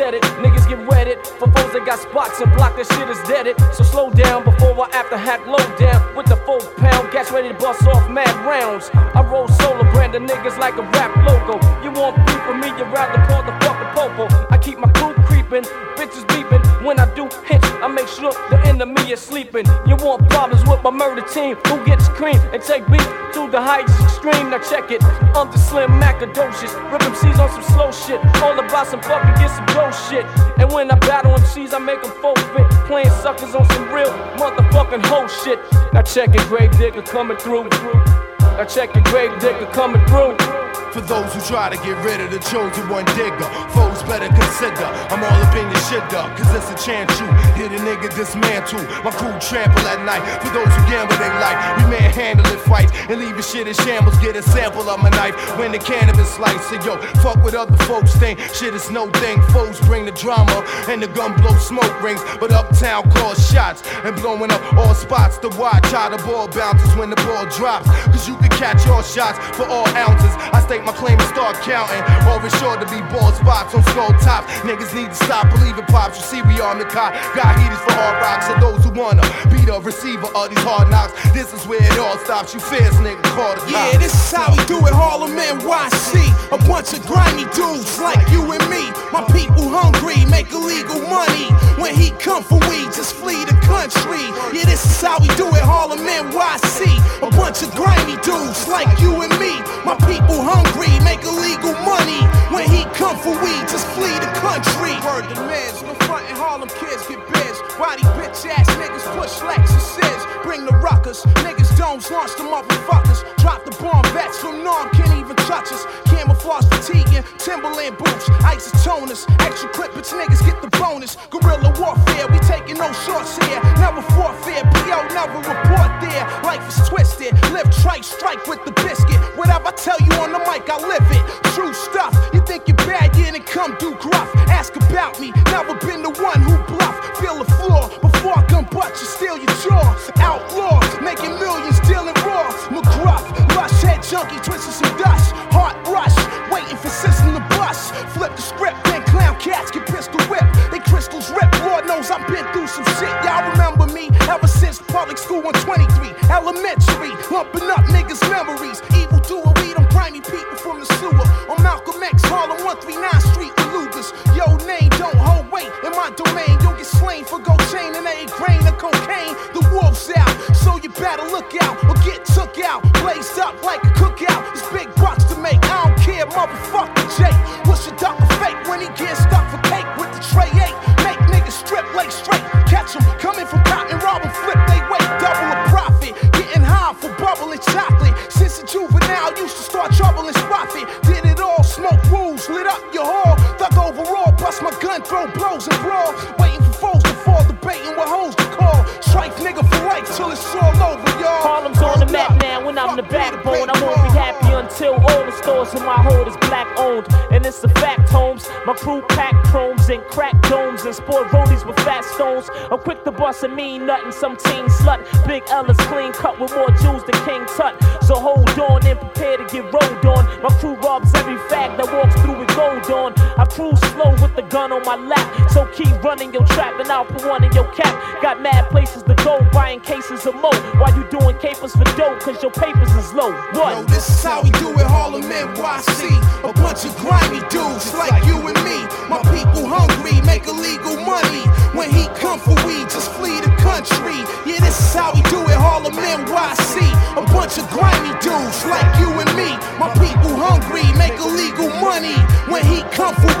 said it, niggas get wetted. For foes that got spots and block, that shit is deaded. So slow down before I after hack low down. With the 4-pound gas ready to bust off mad rounds. I roll solo, brand of niggas like a rap logo. You want beef with me, you rather call the fucking popo. I keep my crew creeping, bitches beeping. When I do hits, I make sure the enemy is sleeping. You want problems with my murder team, who gets cream and take beef through the heights extreme. Now check it, I'm the Slim Macadocious. Rip MCs on some slow shit, all about some fucking get some dope shit. And when I battle MCs, I make them forfeit. Playing suckers on some real motherfucking hoe shit. Now check it, Grave Digger coming through. Now check it, Grave Digger coming through. For those who try to get rid of the chosen one digger, foes better consider I'm all up in your shit up, cause it's a chance you hit a nigga dismantle. My crew trample at night. For those who gamble they life, we manhandle it fights and leave your shit in shambles. Get a sample of my knife when the cannabis slice. So yo, fuck what other folks think, shit is no thing. Foes bring the drama and the gun blow smoke rings, but uptown calls shots and blowing up all spots to watch how the ball bounces when the ball drops. Cause you can catch all shots for all ounces. I stay my claim and start counting. Always sure to be bald spots on skull tops. Niggas need to stop believing pops. You see we on the cot. Got heaters for hard rocks. And those who wanna be the receiver of these hard knocks. This is where it all stops. You fierce nigga, call the cops. Yeah, this is how we do it, Harlem NYC. A bunch of grimy dudes like you and me. My people hungry, make illegal money. When he come for weed, just flee the country. Yeah, this is how we do it, Harlem NYC. A bunch of grimy dudes like you and me. My people hungry, make illegal money. When he come for weed, just flee the country. Word to mans, no frontin' Harlem kids get biz. Why these bitch ass niggas push Lexuses? Bring the ruckers, niggas domes, launch the motherfuckers. Drop the bomb, vets from Norm can't even touch us. Camouflage fatigue and Timberland boots, isotoners, extra clip, bitch niggas get the bonus. Guerrilla warfare, we taking no shorts here. Never forfeit, PO never report there. Life is twisted, live trite, strike with the biscuit. Whatever I tell you on the mic, I live it. True stuff, you think you're bad, yeah, then come do gruff. Ask about me, never been the one who bluff. Feel the floor, before I come butt you, steal your jaw. Outlaw, making millions, dealing raw. McGruff, lush head junkie, twisting some dust. Heart rush, waiting for system to bust. Flip the script, then clown cats get pistol whipped. They crystals rip, Lord knows I've been through some shit. Y'all remember me ever since public school 123. Elementary, lumping up niggas' memories. Evil doer, weed on grimy people from the sewer. On Malcolm X, Harlem 139th Street with Lucas. Yo, name don't hold weight in my domain. You'll get slain for gold chain and 8 grain of cocaine. The wolf's out, so you better look out or get took out. Blazed up like a cookout. It's big bucks to make. I don't care, motherfucker Jake. What's your duck fake when he gets stuck for cake with the tray 8? Make niggas strip leg straight. Catch 'em coming from cotton, rob 'em, flip they weight. Double a profit, getting high for bubbling chocolate. Since a juvenile, used to start troubling profit. Did it all, smoke rules, lit up your hall. Thug overall, bust my gun, throw blows and brawl. Waiting for foes to fall, debating what hoes to call. Strife nigga for life till it's all over, y'all. Harlem's on the map now when I'm the backbone. I won't be happy until all the stores in my hood is black owned. And it's a fact, Holmes. My crew pack chromes and crack domes and sport roadies with fat stones. I'm quick to bust and mean nothing, some teen slut. Big L is clean cut with more jewels than King Tut. So hold on and prepare to get rolled on. My crew robs every fag that walks through with gold on. I cruise slow with the gun on my lap. So keep running your trap and I'll put one in your cap. Got mad places to go, buying cases of mo. While you doing capers for dope, cause your papers is low. What? Yo, this is how we do it, Harlem NYC. A bunch of grimy dudes like you and me. My people hungry, make illegal money. When he come for weed, just flee the country. Yeah, this is how we do it, Harlem NYC. A bunch of grimy dudes like you and me. My people hungry, make illegal money. When he come for